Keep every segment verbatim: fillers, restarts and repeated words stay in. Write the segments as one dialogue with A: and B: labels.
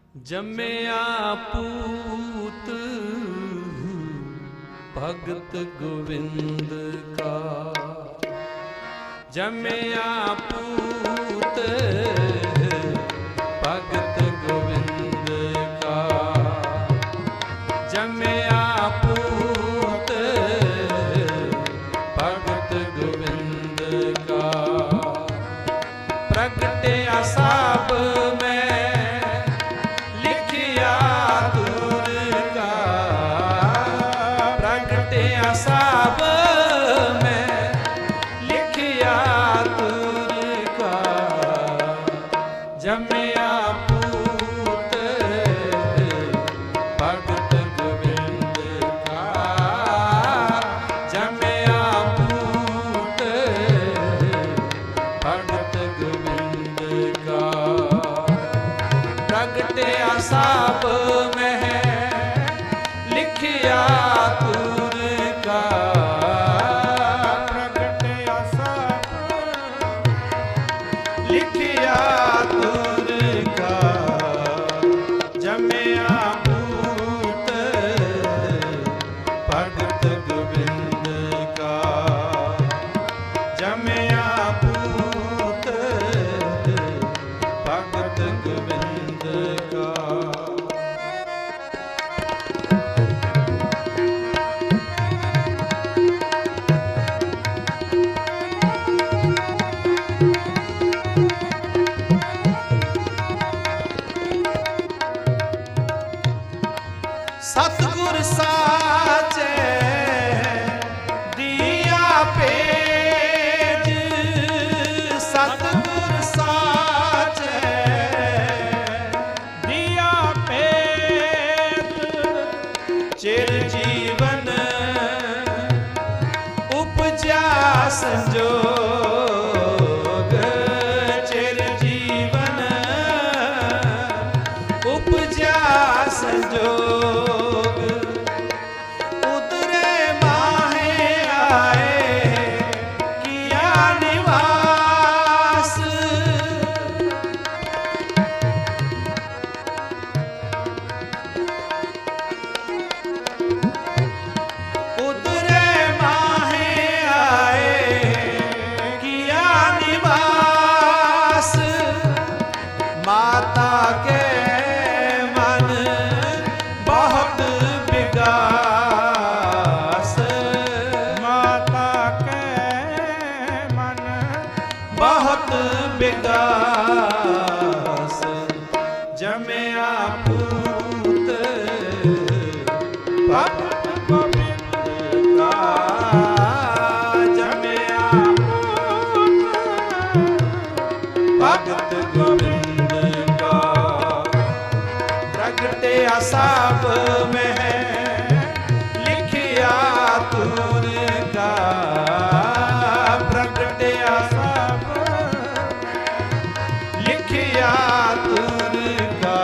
A: जम्मया पूत भगत गोविंद का, जम्मया पूत भगत गोविंद का, जम्मया पूत भगत गोविंद का। प्रगटया सब में सब में लिखिया तुर का, जम्मया पूत भगत गोविंद का, जम्मया पूत भगत गोविंद का। प्रगटया सब में लिखिया तुर का, प्रगटया सब लिखिया तुर का, जम्मया पूत भगत गोविंद का, जम्मया पूत भगत गोविंद का। सतगुर साचे दिया पेज, सतगुर साचे दिया पेज। चिर जीवन उपजा संजोग, चिर जीवन उपजा संजोग। माता के मन बहुत विगास, माता के मन बहुत विगास। जम्मया पूत भगत गोविंद का, जम्मया पूत भगत गोविंद का। प्रगटया सब में लिखिया तुर का, प्रगटया सब लिखिया तुर का,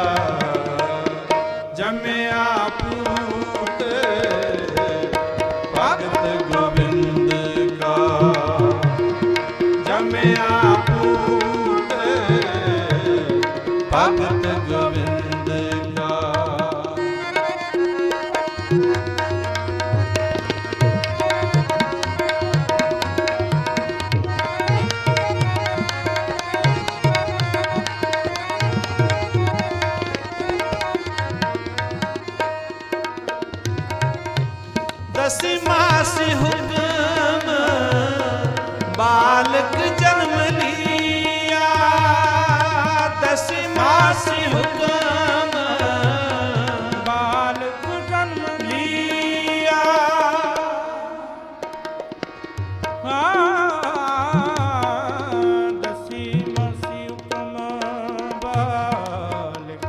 A: जम्मया पूत भगत गोविंद का, जम्मया पूत भगत गोविंद का। दसी मासी हुक्म बालक जन्म लिया, दसी मासी हुक्म बालक जन्म लिया। दसी मासी हुक्म बालक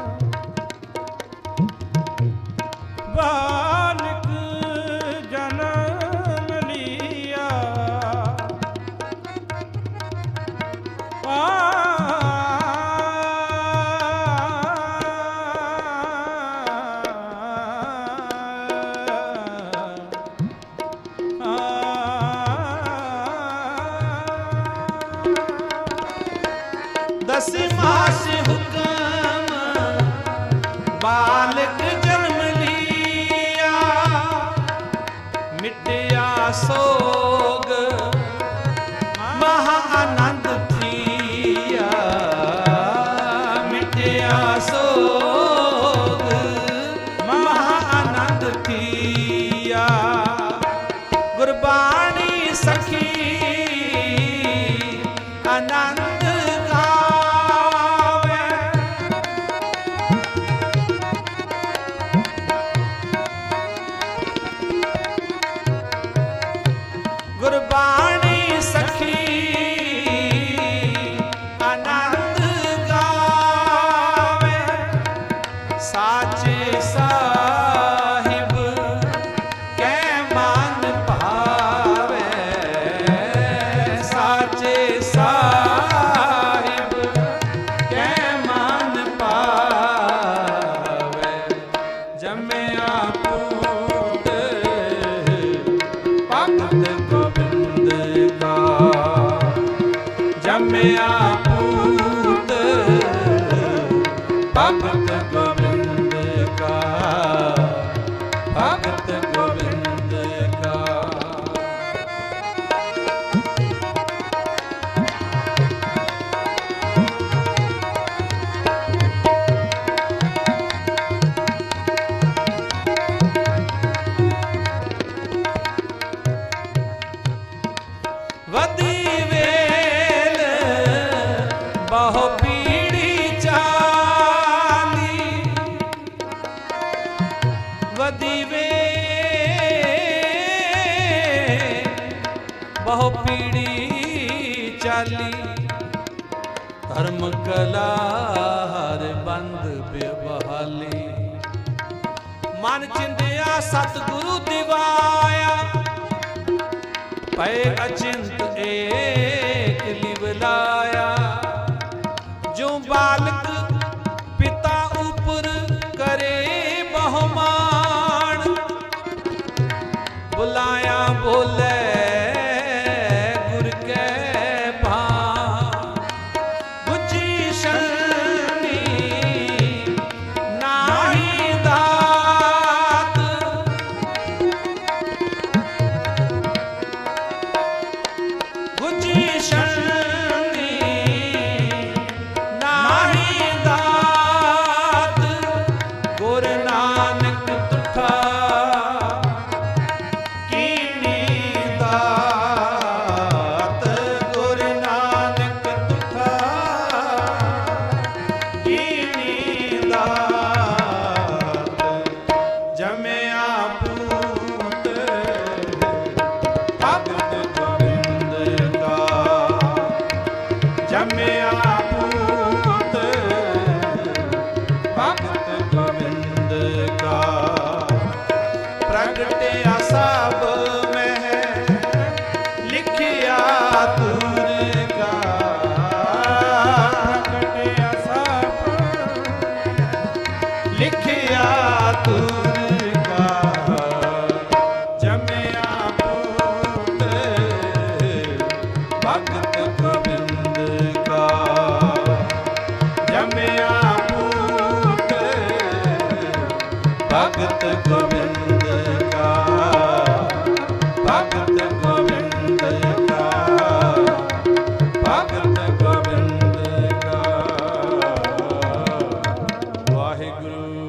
A: बालक जन्म लिया। आ जमया सोग महा आनंद थिया। गुरबाणी सखी आनंद गावे। गुरबाणी सखी आनंद गावे। साचे साहिब कै मन भावे। साचे साहिब कै मन पावे। जमया पूत भगत गोबिंद का। जमया पूत भगत गोबिंद का। भगत गोबिंद का। वदी वेल बहु पीढ़ी चाली। वदी वेल बहु पीढ़ी चाली। धर्म कला हर बंद बेबहाली। मन चिंदिया सतगुरु दिवाया। पै अचिंत एक लिवलाया। जो बालक पिता ऊपर करे बहुमान। बुलाया बोले गुर के भान। बुझी शरणी नाही दात। बुझी शरणी नाही दात। गुर नानक तुठा कीनी दात। गुर नानक तुठा कीनी दात। जमया पूत भगत गोबिंद का। जमया पूत भगत गोबिंद का। प्रगटिया सब में लिखिया तुर का। प्रगटिया सब लिखिया तुर का। जमया पूत भगत गोबिंद का। जमया पूत भगत गोबिंद का। भगत गोबिंद का। भगत गोबिंद का। वाहिगुरु।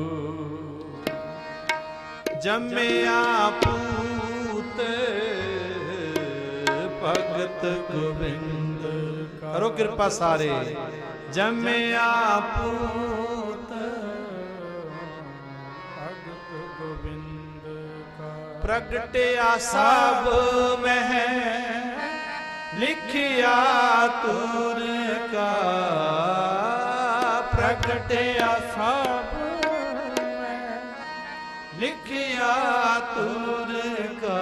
A: जमया पूत भगत गोबिंद का। करो कृपा सारे। जमया पूत भगत गोबिंद का। प्रगटिया सब में लिखिया तुर का। प्रगटिया सब में लिखिया तुर का।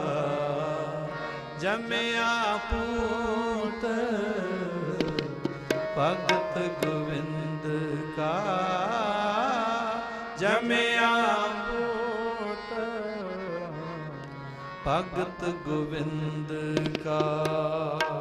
A: जमया पूत भगत गोविंद का। जमया पूत भगत गोविंद का।